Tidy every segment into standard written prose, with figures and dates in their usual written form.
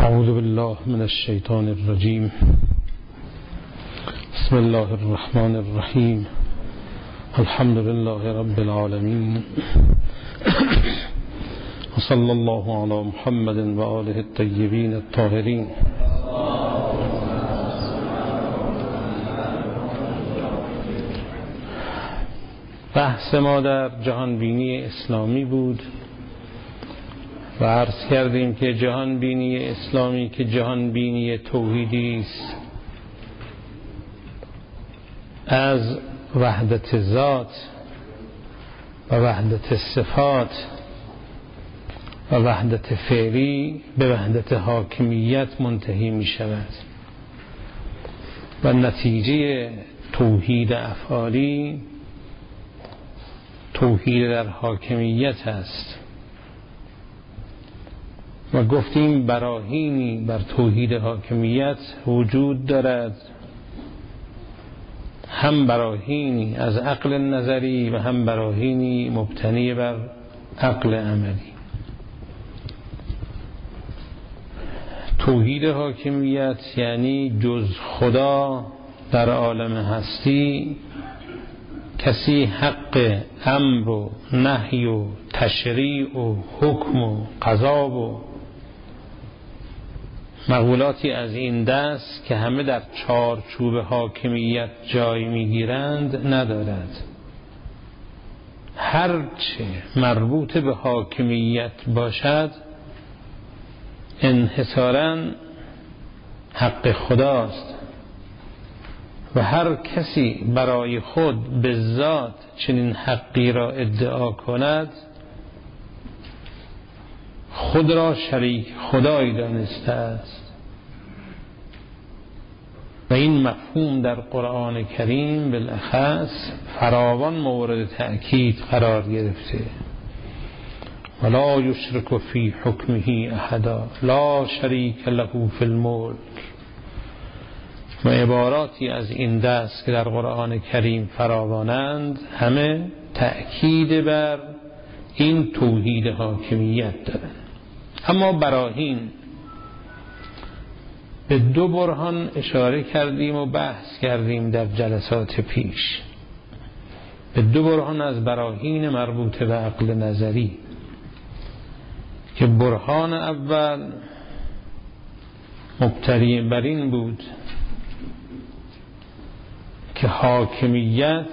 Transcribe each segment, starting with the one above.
اعوذ بالله من الشیطان الرجیم. بسم الله الرحمن الرحیم. الحمد لله رب العالمین و صلی الله علی محمد و آله الطیبین الطاهرین. بحث ما در جهانبینی اسلامی بود و عرض کردیم که جهانبینی اسلامی که جهانبینی توحیدی است، از وحدت ذات و وحدت صفات و وحدت فعلی به وحدت حاکمیت منتهی می شود و نتیجه توحید افعالی توحید در حاکمیت است. و گفتیم براهینی بر توحید حاکمیت وجود دارد، هم براهینی از عقل نظری و هم براهینی مبتنی بر عقل عملی. توحید حاکمیت یعنی جز خدا در عالم هستی کسی حق امر و نهی و تشریع و حکم و قضا و مقولاتی از این دست که همه در چارچوب حاکمیت جای میگیرند ندارد. هرچه مربوط به حاکمیت باشد انحصاراً حق خداست و هر کسی برای خود به ذات چنین حقی را ادعا کند خود را شریک خدایی دانسته است. و این مفهوم در قرآن کریم بالاخص فراوان مورد تأکید قرار گرفته. ولا یشرک فی حکمه احدا لا شریک له فی الملک. و عباراتی از این دست که در قرآن کریم فراوانند همه تأکید بر این توحید حاکمیت دارند. اما براهین به دو برهان اشاره کردیم و بحث کردیم در جلسات پیش، به دو برهان از براهین مربوط به عقل نظری، که برهان اول مبتنی بر این بود که حاکمیت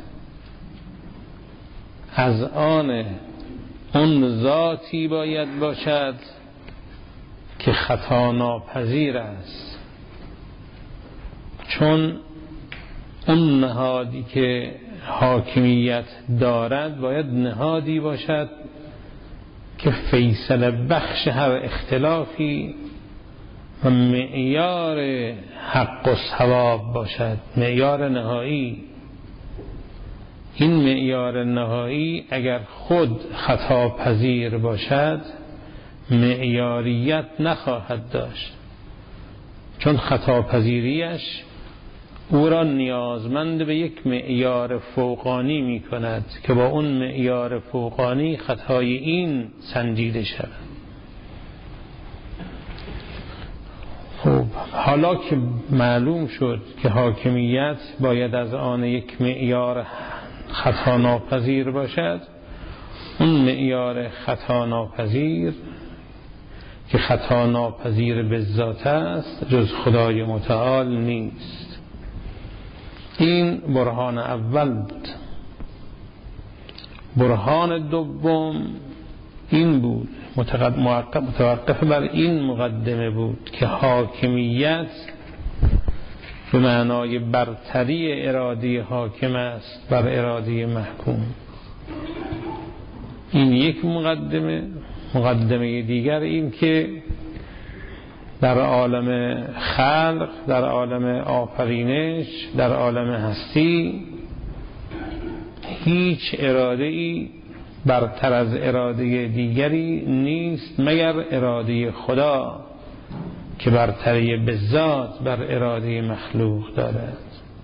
از آن اون ذاتی باید باشد که خطا ناپذیر است، چون اون نهادی که حاکمیت دارد باید نهادی باشد که فیصله بخش هر اختلافی و معیار حق و ثواب باشد، معیار نهایی. این معیار نهایی اگر خود خطا پذیر باشد معیاریت نخواهد داشت، چون خطا پذیریش او را نیازمند به یک معیار فوقانی می کند که با اون معیار فوقانی خطای این سنجیده شود. خب حالا که معلوم شد که حاکمیت باید از آن یک معیار خطا ناپذیر باشد، اون معیار خطا ناپذیر که خطا ناپذیر به ذات است جز خدای متعال نیست. این برهان اول بود. برهان دوم این بود، متوقف بر این مقدمه بود که حاکمیت به معنای برتری اراده حاکم است بر اراده محکوم. این یک مقدمه دیگر این که در عالم خلق، در عالم آفرینش، در عالم هستی هیچ اراده‌ای برتر از اراده دیگری نیست مگر اراده خدا که برتری به ذات بر اراده مخلوق دارد.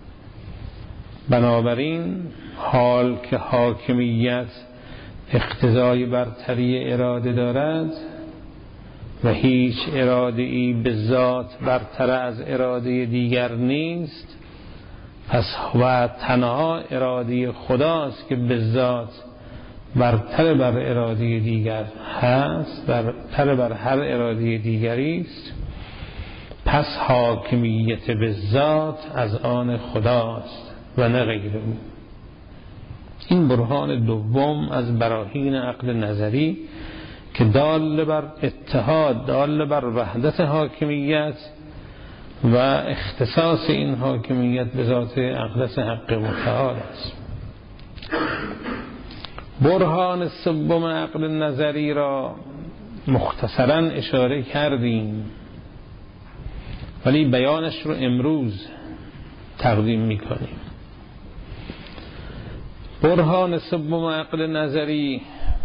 بنابراین حال که حاکمیت اقتضای برتری اراده دارد، و هیچ اراده ای به ذات برتر از اراده دیگر نیست، پس و تنها اراده خداست که به ذات برتر بر اراده دیگر هست، برتر بر هر اراده دیگری است. پس حاکمیت به ذات از آن خداست و نه غیر او. این برهان دوم از براهین عقل نظری که دال بر اتحاد، دال بر وحدت حاکمیت و اختصاص این حاکمیت به ذات اقدس حق متعال است. برهان سوم عقل نظری را مختصراً اشاره کردیم، ولی بیانش رو امروز تقدیم می‌کنیم. برهان سوم عقل نظری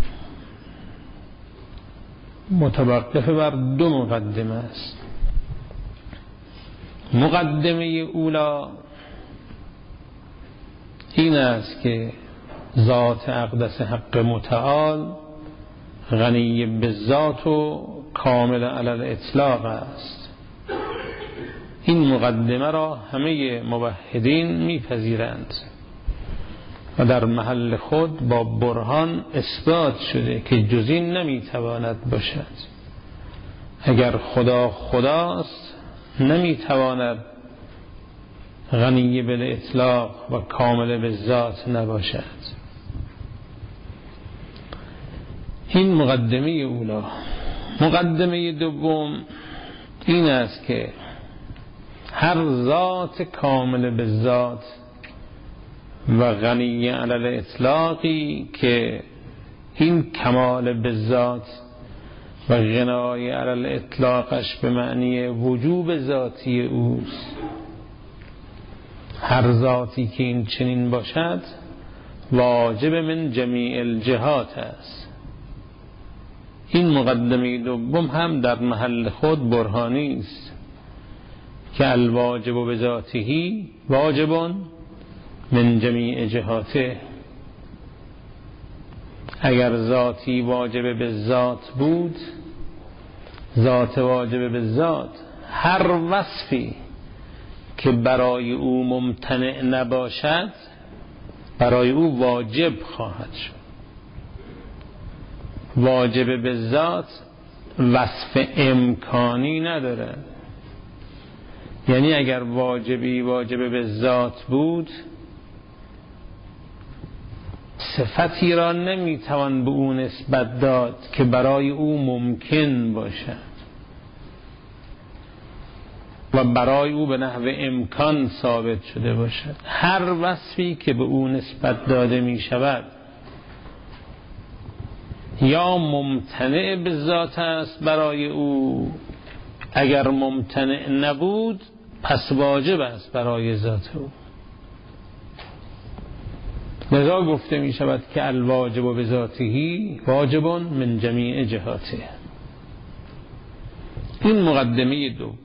متوقف بر دو مقدمه است. مقدمه اولا این است که ذات اقدس حق متعال غنی به ذات و کامل علی الاطلاق است. این مقدمه را همه موحدین میپذیرند و در محل خود با برهان اثبات شده که جز این نمیتواند باشد. اگر خدا خداست نمیتواند غنی به اطلاق و کامل به ذات نباشد. این مقدمه اولا. مقدمه دوم این است که هر ذات کامل به ذات و غنی علی الاطلاقی که این کمال به ذات و غنای علی الاطلاقش به معنی وجوب ذاتی اوست، هر ذاتی که این چنین باشد واجب من جمیع الجهات است. این مقدمه دوم هم در محل خود برهانی است که الواجب به ذاته واجب من جمیع جهاته. اگر ذاتی واجب به ذات بود، ذات واجب به ذات، هر وصفی که برای او ممتنع نباشد برای او واجب خواهد شد. واجب به ذات وصف امکانی نداره، یعنی اگر واجبی واجب به ذات بود صفتی را نمیتوان به او نسبت داد که برای او ممکن باشد و برای او به نحو امکان ثابت شده باشد. هر وصفی که به او نسبت داده می شود یا ممتنع به ذات است برای او، اگر ممتنع نبود پس واجب است برای ذات او. لذا گفته می شود که الواجب به ذاته واجب من جمیع جهاته. این مقدمه دو.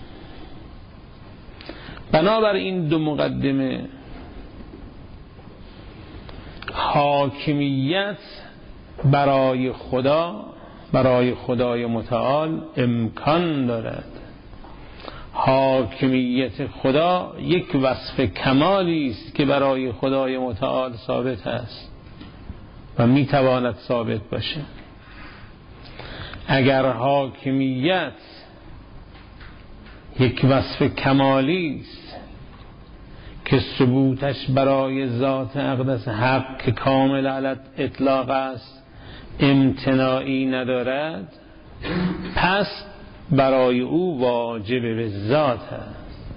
بنابر این دو مقدمه حاکمیت برای خدا، برای خدای متعال امکان دارد. حاکمیت خدا یک وصف کمالی است که برای خدای متعال ثابت است و میتواند ثابت باشه. اگر حاکمیت یک وصف کمالی است که ثبوتش برای ذات اقدس حق که کامل علی اطلاق است امتناعی ندارد، پس برای او واجب به ذات است.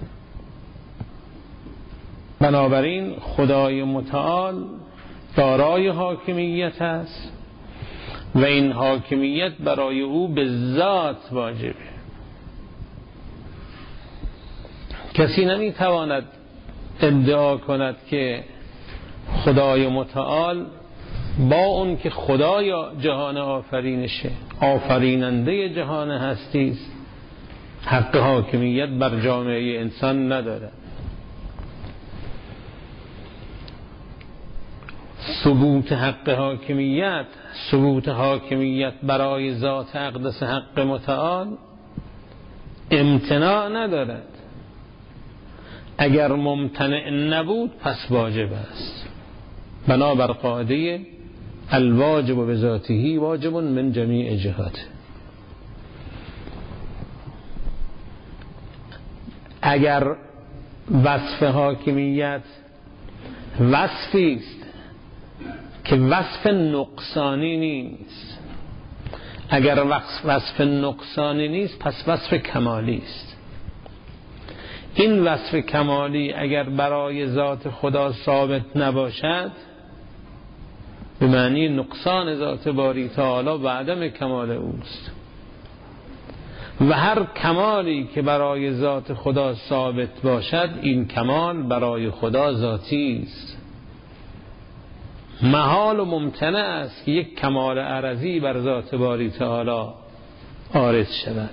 بنابراین خدای متعال دارای حاکمیت است و این حاکمیت برای او به ذات واجبه. کسی نمیتواند ادعا کند که خدای متعال با اون که خدای جهان آفرینشه، آفریننده جهان هستی است، حق حاکمیت بر جامعه انسان نداره. ثبوت حق حاکمیت، ثبوت حاکمیت برای ذات اقدس حق متعال امتناع ندارد. اگر ممتنع نبود پس واجب است. بنابر قاعده الواجب بذاته واجب من جمیع جهات. اگر وصف حاکمیت وصفی است که وصف نقصانی نیست، اگر وصف نقصانی نیست پس وصف کمالی است. این وصف کمالی اگر برای ذات خدا ثابت نباشد به معنی نقصان ذات باری تعالی و عدم کمال اوست. و هر کمالی که برای ذات خدا ثابت باشد این کمال برای خدا ذاتی است. محال و ممتنع است که یک کمال عرضی بر ذات باری تعالی عارض شود.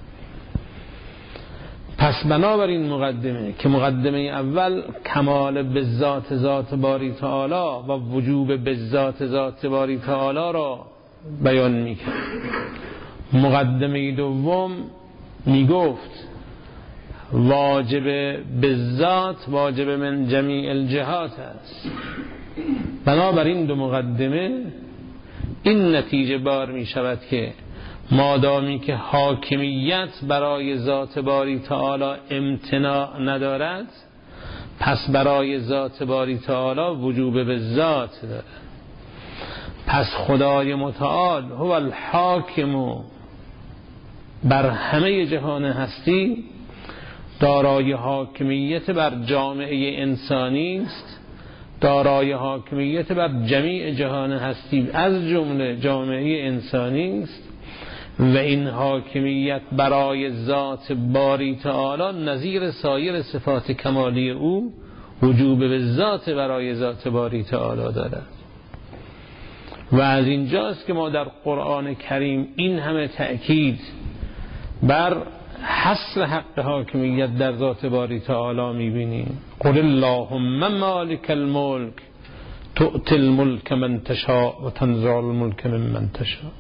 پس بنابراین مقدمه که مقدمه اول کمال به ذات باری تعالی و وجوب به ذات باری تعالی را بیان می‌کرد. مقدمه دوم میگفت واجب به ذات واجب من جمیع الجهات است. بنابراین دو مقدمه این نتیجه بار می شود که مادامی که حاکمیت برای ذات باری تعالی امتناع ندارد پس برای ذات باری تعالی وجوب به ذات دارد. پس خدای متعال هو الحاکم بر همه جهان هستی، دارای حاکمیت بر جامعه انسانی است، دارای حاکمیت بر جمیع جهان هستی از جمله جامعه انسانی است و این حاکمیت برای ذات باری تعالی نظیر سایر صفات کمالی او وجوب به ذات برای ذات باری تعالی دارد. و از اینجاست که ما در قرآن کریم این همه تأکید بر حصر حق حاکمیت در ذات باری تعالی میبینیم. قل اللهم مالک الملک تؤتی الملک من تشاء و تنزع الملک ممن تشاء.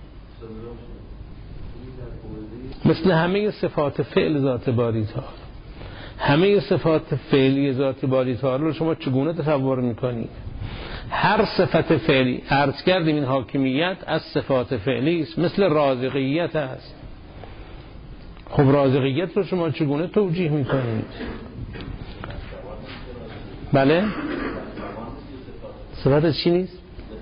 مثل همه صفات فعل ذات باری تعالی، همه صفات فعلی ذات باری تعالی رو شما چگونه تصور میکنید؟ هر صفت فعلی، عرض کردیم این حاکمیت از صفات فعلی است، مثل رازقیت است. خب رازقیت رو شما چگونه توجیه میکنید؟ بله؟ صفت چی نیست؟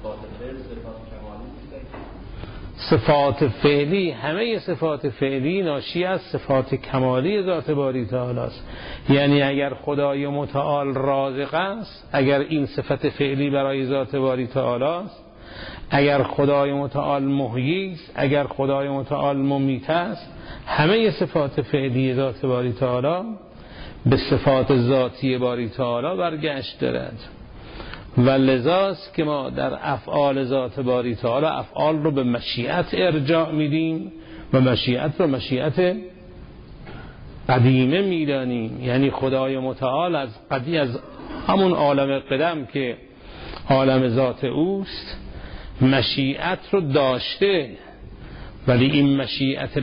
صفات فعلی، همه صفات فعلی ناشی از صفات کمالی ذات باری تعالی است. یعنی اگر خدای متعال رازق است، اگر این صفت فعلی برای ذات باری تعالی است، اگر خدای متعال محیی است، اگر خدای متعال ممیت است، همه صفات فعلی ذات باری تعالی به صفات ذاتی باری تعالی برگشت دارد. و لذاست که ما در افعال ذات باری تعالی افعال رو به مشیت ارجاع میدیم و مشیت رو مشیت قدیمه میدانیم. یعنی خدای متعال از همون عالم قدم که عالم ذات اوست مشیت رو داشته، ولی این مشیت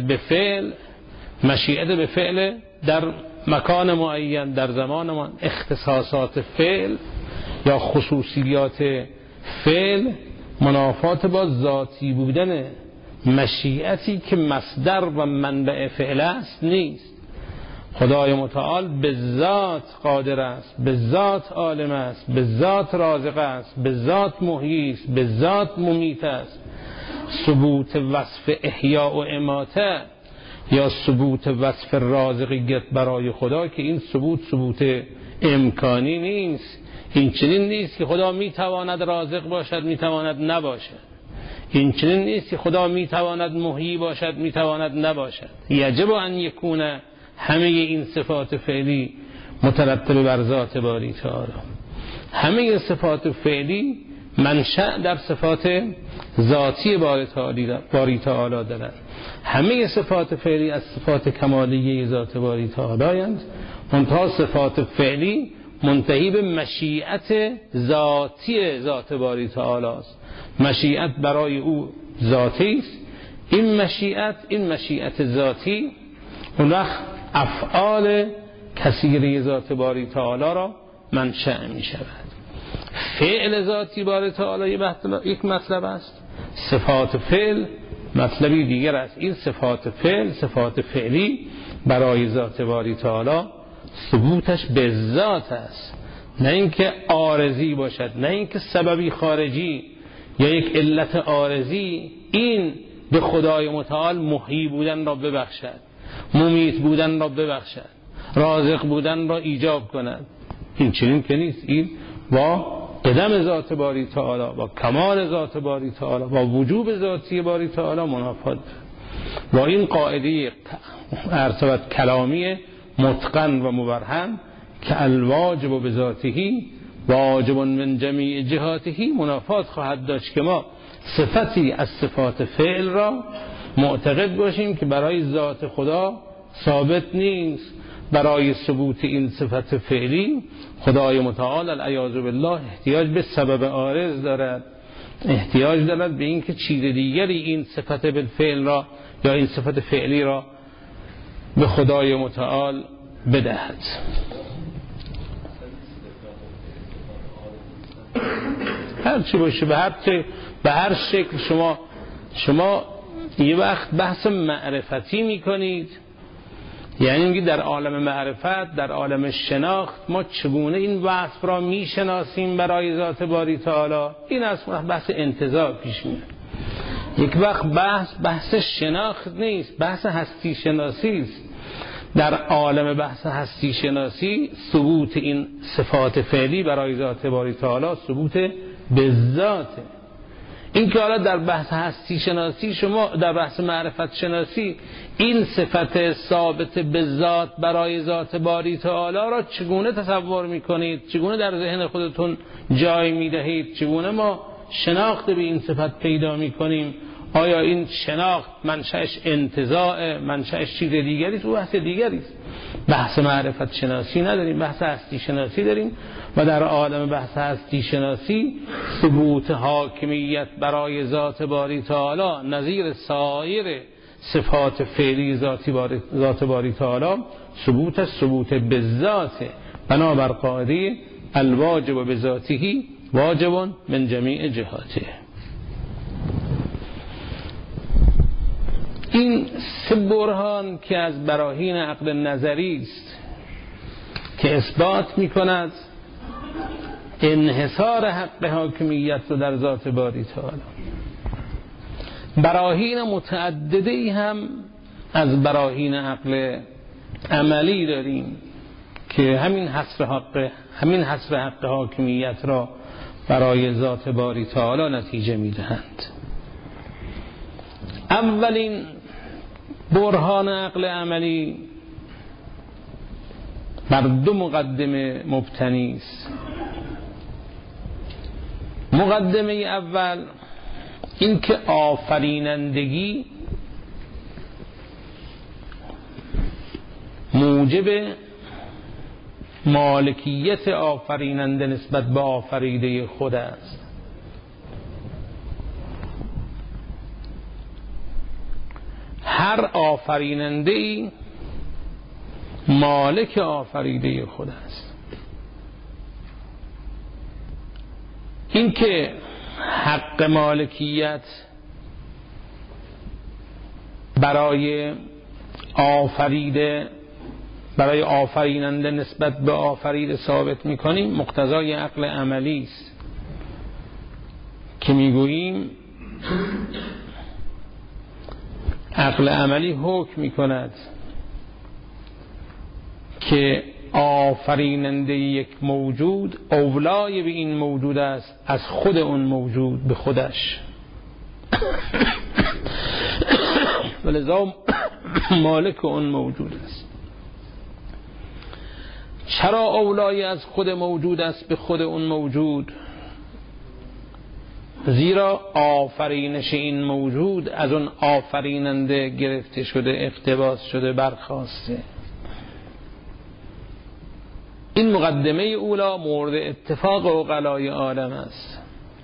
به فعل در مکان معین در زمان ما اختصاصات فعل یا خصوصیات فعل منافات با ذاتی بودن مشیتی که مصدر و منبع فعل است نیست. خدای متعال به ذات قادر است، به ذات عالم است، به ذات رازق است، به ذات محیی است، به ذات ممیت است. ثبوت وصف احیاء و اماته یا ثبوت وصف رازقیت برای خدا که این ثبوت امکانی نیست. این چنین نیست که خدا میتواند رازق باشد میتواند نباشد. این چنین نیست که خدا میتواند محیی باشد میتواند نباشد. یجب ان یکون همه این صفات فعلی مترتب بر ذات باری تعالی. همه صفات فعلی منشأ در صفات ذاتی باری تعالی دارد. همه صفات فعلی از صفات کمالیه ذات باری تعالی اند. منتها صفات فعلی منتهی به مشیت ذاتی ذات باری تعالی است. مشیت برای او ذاتی است. این مشیت ذاتی اون وقت افعال کثیره ذات باری تعالی را منشأ می شود. فعل ذاتی باری تعالی یک مطلب است، صفات فعل مطلبی دیگر است. این صفات فعل، صفات فعلی برای ذات باری تعالی ثبوتش به ذات است، نه اینکه عارضی باشد، نه اینکه سببی خارجی یا یک علت عارضی این به خدای متعال محیی بودن را ببخشد، ممیت بودن را ببخشد، رازق بودن را ایجاب کند. این چنین که نیست. این با قدم ذات باری تعالی، با کمال ذات باری تعالی، با وجوب ذاتی باری تعالی منافات با این قاعده ارتباط کلامی متقن و مبرهن که الواجب بذاتهی واجب من جمیع جهاته منافات خواهد داشت که ما صفتی از صفات فعل را معتقد باشیم که برای ذات خدا ثابت نیست. برای ثبوت این صفت فعلی خدای متعال العیاذ بالله احتیاج به سبب عارض دارد، احتیاج دارد به این که چیز دیگری این صفت بالفعل را یا این صفت فعلی را به خدای متعال بدهد. هر چی باشه، به هر شکل شما یه وقت بحث معرفتی میکنید، یعنی میگید در عالم معرفت، در عالم شناخت ما چگونه این وصف را میشناسیم برای ذات باری تعالی. این از بحث انتزاع پیش میاد. یک وقت بحث شناخت نیست، بحث هستی شناسی است. در عالم بحث هستی شناسی ثبوت این صفات فعلی برای ذات باری تعالی ثبوت به ذاته. این که حالا در بحث هستی شناسی شما در بحث معرفت شناسی این صفت ثابت به ذات برای ذات باری تعالی را چگونه تصور میکنید؟ چگونه در ذهن خودتون جای میدهید؟ چگونه ما شناخت به این صفت پیدا میکنیم؟ آیا این شناخت منشأش انتزاع، منشأش چیز دیگری است؟ او بحث دیگری است. بحث معرفت شناسی نداریم، بحث هستی شناسی داریم و در عالم بحث هستی شناسی ثبوت حاکمیت برای ذات باری تعالی نظیر سایر صفات فعلی ذات باری تعالی ثبوت به ذات، بنابر قاعده الواجب بذاته واجب من جمیع جهاته. این سه برهان که از براهین عقل نظری است که اثبات می‌کند انحصار حق حاکمیت رو در ذات باری تعالی. براهین متعددی هم از براهین عقل عملی داریم که همین حصر حق حاکمیت را برای ذات باری تعالی نتیجه می‌دهند. اولین برهان عقل عملی بر دو مقدمه مبتنی است. مقدمه اول این که آفرینندگی موجب مالکیت آفریننده نسبت به آفریده خود است. هر آفریننده‌ای مالک آفریده خود است. این که حق مالکیت برای آفریننده نسبت به آفریده ثابت می‌کنیم مقتضای عقل عملی است که میگوییم عقل عملی حکم می‌کند که آفریننده یک موجود اولای به این موجود است از خود اون موجود به خودش، ولذا مالک اون موجود است. چرا اولای از خود موجود است به خود اون موجود؟ زیرا آفرینش این موجود از اون آفریننده گرفته شده، اقتباس شده، برخاسته. این مقدمه اولا مورد اتفاق عقلای عالم است.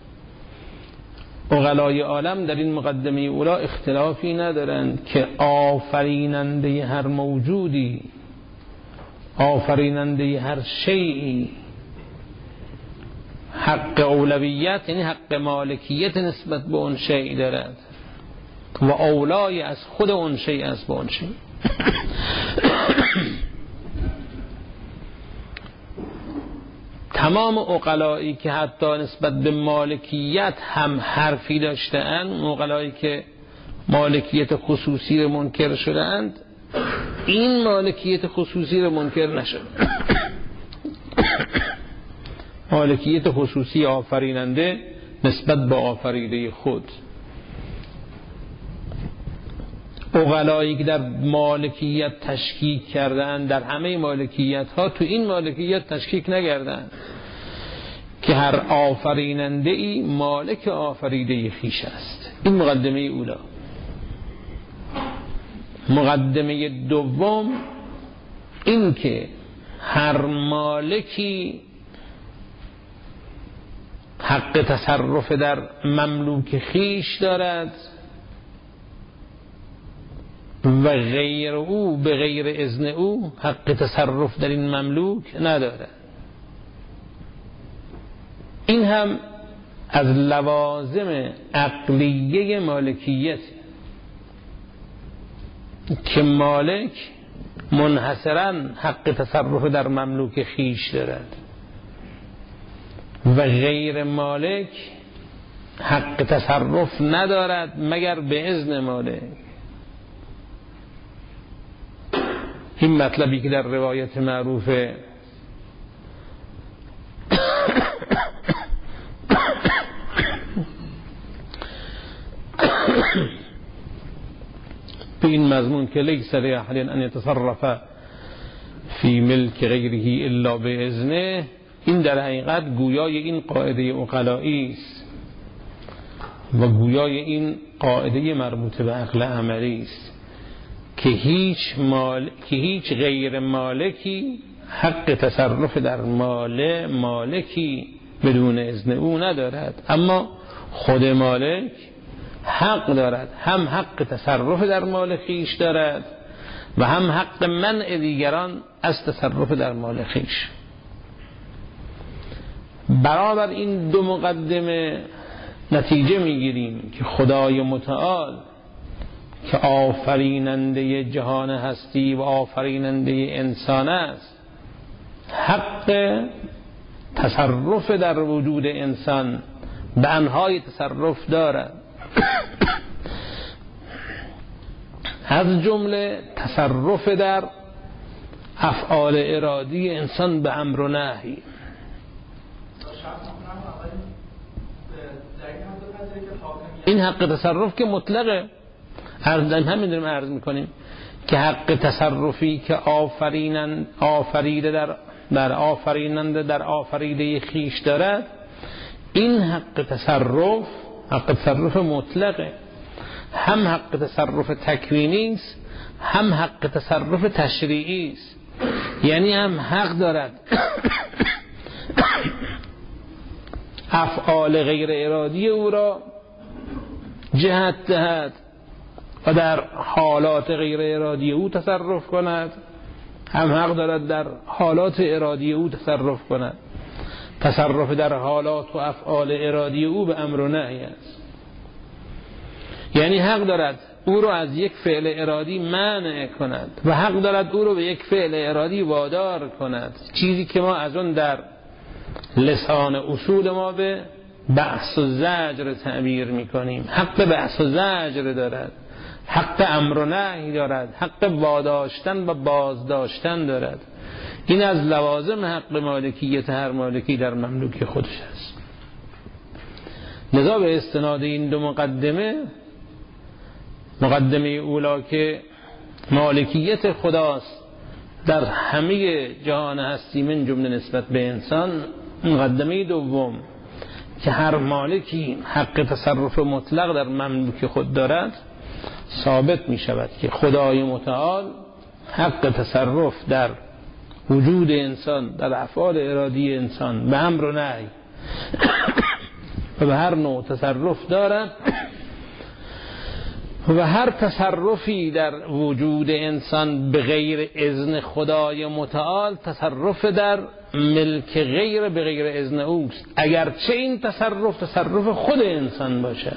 عقلای عالم در این مقدمه اولا اختلافی ندارند که آفریننده هر موجودی، آفریننده هر شیئی حق اولویت، یعنی حق مالکیت نسبت به اون شیء دارد و اولای از خود اون شیء است به اون شیء. تمام عقلایی که حتی نسبت به مالکیت هم حرفی داشته‌اند، عقلایی که مالکیت خصوصی رو منکر شده‌اند، این مالکیت خصوصی رو منکر نشد. مالکیت خصوصی آفریننده نسبت به آفریده خود. عقلایی که در مالکیت تشکیک کردن، در همه مالکیت ها تو این مالکیت تشکیک نکردن که هر آفریننده ای مالک آفریده خویش است. این مقدمه اولا. مقدمه دوم این که هر مالکی حق تصرف در مملوک خویش دارد و غیر او به غیر اذن او حق تصرف در این مملوک ندارد. این هم از لوازم عقلیه مالکیت که مالک منحصراً حق تصرف در مملوک خویش دارد و غیر مالک حق تصرف ندارد مگر به اذن مالک. این مطلبی که در روایت معروف به این مضمون که لیس لأحد ان يتصرف فی ملک غیره الا باذنه، این در حقیقت گویای این قاعده عقلایی است و گویای این قاعده مربوط به عقل عملی است که هیچ غیر مالکی حق تصرف در مال مالکی بدون اذن او ندارد، اما خود مالک حق دارد، هم حق تصرف در مال خویش دارد و هم حق منع دیگران از تصرف در مال خویش. برابر این دو مقدمه نتیجه میگیریم که خدای متعال که آفریننده جهان هستی و آفریننده انسان است، حق تصرف در وجود انسان به انهای تصرف دارد، از جمله تصرف در افعال ارادی انسان به امر و نهی. این حق تصرف که مطلقه، همین داریم عرض میکنیم که حق تصرفی که آفریده در آفریننده در آفریده خیش دارد، این حق تصرف مطلقه، هم حق تصرف تکوینی است هم حق تصرف تشریعی است. یعنی هم حق دارد افعال غیر ارادی او را جهت دهد و در حالات غیر ارادی او تصرف کند، هم حق دارد در حالات ارادی او تصرف کند. تصرف در حالات و افعال ارادی او به امر و نهی است. یعنی حق دارد او را از یک فعل ارادی منع کند و حق دارد او را به یک فعل ارادی وادار کند، چیزی که ما از اون در لسان اصول ما به بحث و زجر تعبیر میکنیم. حق بحث و زجر دارد، حق امر و نهی دارد، حق واداشتن و بازداشتن دارد. این از لوازم حق مالکیت هر مالکی در مملوک خودش است. لذا به استناد این دو مقدمه اولا که مالکیت خداست در همه جهان هستی من جمله نسبت به انسان، مقدمه دوم که هر مالکی حق تصرف مطلق در مملوک خود دارد، ثابت می شود که خدای متعال حق تصرف در وجود انسان در افعال ارادی انسان به امر و نهی و به هر نوع تصرف دارد و هر تصرفی در وجود انسان به غیر اذن خدای متعال تصرف در ملک غیر به غیر اذن اوست، اگرچه این تصرف خود انسان باشه،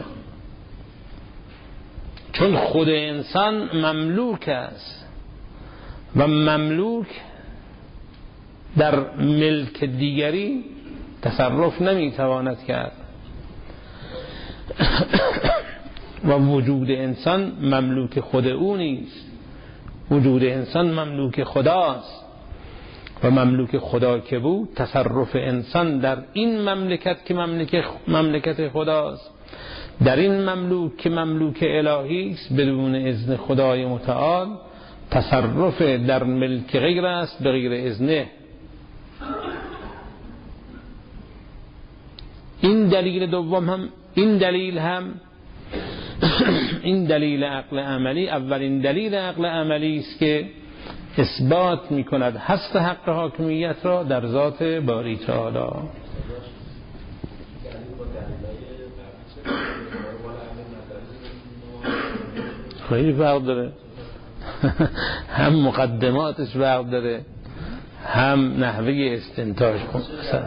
چون خود انسان مملوک است و مملوک در ملک دیگری تصرف نمیتواند کرد و وجود انسان مملوک خود او نیست، وجود انسان مملوک خداست و مملوک خدا که بود، تصرف انسان در این مملکت که مملکت خداست، در این مملوک که مملوک الهی است، بدون اذن خدای متعال تصرف در ملک غیر است به غیر اذنه. این دلیل دوم هم این دلیل عقل عملی اولین دلیل عقل عملی است که اثبات می کند هست حق حاکمیت را در ذات باری تعالی. خیلی فرق داره، هم مقدماتش فرق داره، هم نحوه استنتاج مثلا.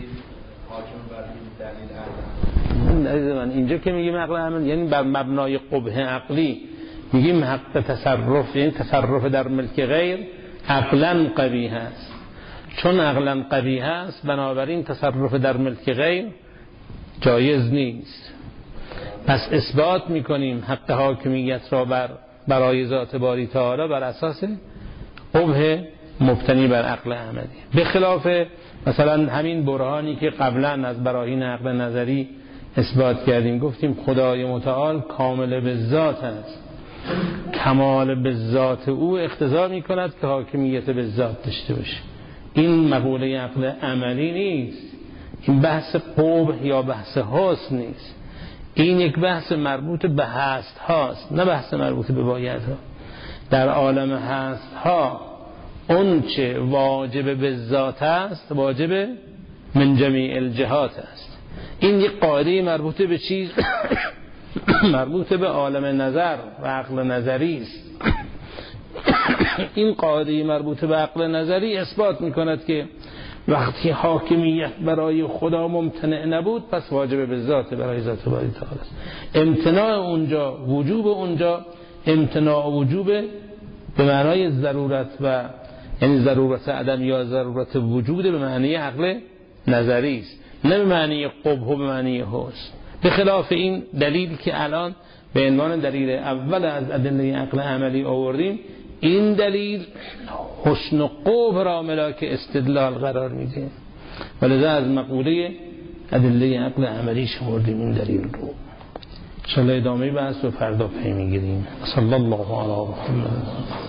من اینجا که میگیم عقل عمل یعنی بر مبنای قبح عقلی میگیم حق تصرف، یعنی تصرف در ملک غیر عقلا قبیح است. چون عقلا قبیح است بنابراین تصرف در ملک غیر جایز نیست. پس اثبات میکنیم حق حاکمیت را برای ذات باری تعالی بر اساس قبح مبتنی بر عقل عملی، به خلاف مثلا همین برهانی که قبلا از براهین عقل نظری اثبات کردیم. گفتیم خدای متعال کامل به ذات است، کمال به ذات او اقتضا می کند که حاکمیت به ذات داشته باشه. این مقوله عقل عملی نیست، این بحث قبح یا بحث حسن نیست، این یک بحث مربوط به هست هاست، نه بحث مربوط به باید ها. در عالم هست ها اون چه واجب به ذات است واجب من جمیع الجهات است. این یک قاعده مربوط به چیز مربوط به عالم نظر و عقل نظری است. این قاعده مربوط به عقل نظری اثبات می کند که وقتی حاکمیت برای خدا ممتنع نبود پس واجب به ذات برای ذات باری تعالی است. امتناع اونجا، وجوب اونجا، امتناع وجوب به معنای ضرورت و یعنی ضرورت عدم یا ضرورت وجود به معنی عقل نظری است، نه به معنی قبح و به معنی حسن. به خلاف این دلیل که الان به عنوان دلیل اول از ادله عقل عملی آوردیم، این دلیل حسن و قبح را ملاک استدلال قرار میده، ولذا از مقوله ادله عقل عملی شمردیم این دلیل رو. ان شاء الله ادامه بحث و فردا پی میگیریم. صلی الله علی محمد.